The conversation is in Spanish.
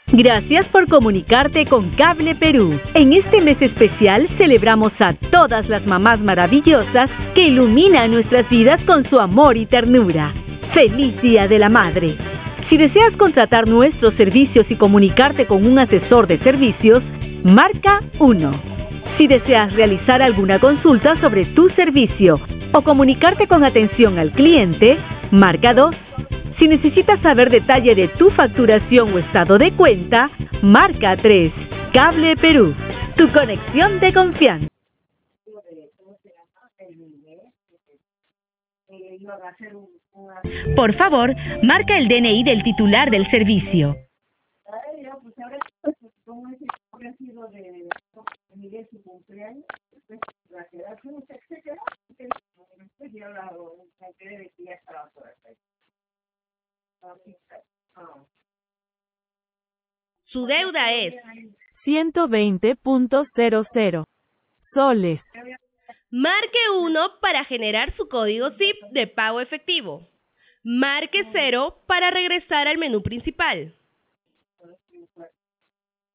Gracias por comunicarte con Cable Perú. En este mes especial celebramos a todas las mamás maravillosas que iluminan nuestras vidas con su amor y ternura. ¡Feliz Día de la Madre! Si deseas contratar nuestros servicios y comunicarte con un asesor de servicios, marca 1. Si deseas realizar alguna consulta sobre tu servicio o comunicarte con atención al cliente, marca 2. Si necesitas saber detalle de tu facturación o estado de cuenta, marca 3. Cable Perú, tu conexión de confianza. Por favor, marca el DNI del titular del servicio. Su deuda es 120.00 soles. Marque 1 para generar su código SIP de pago efectivo. Marque 0 para regresar al menú principal.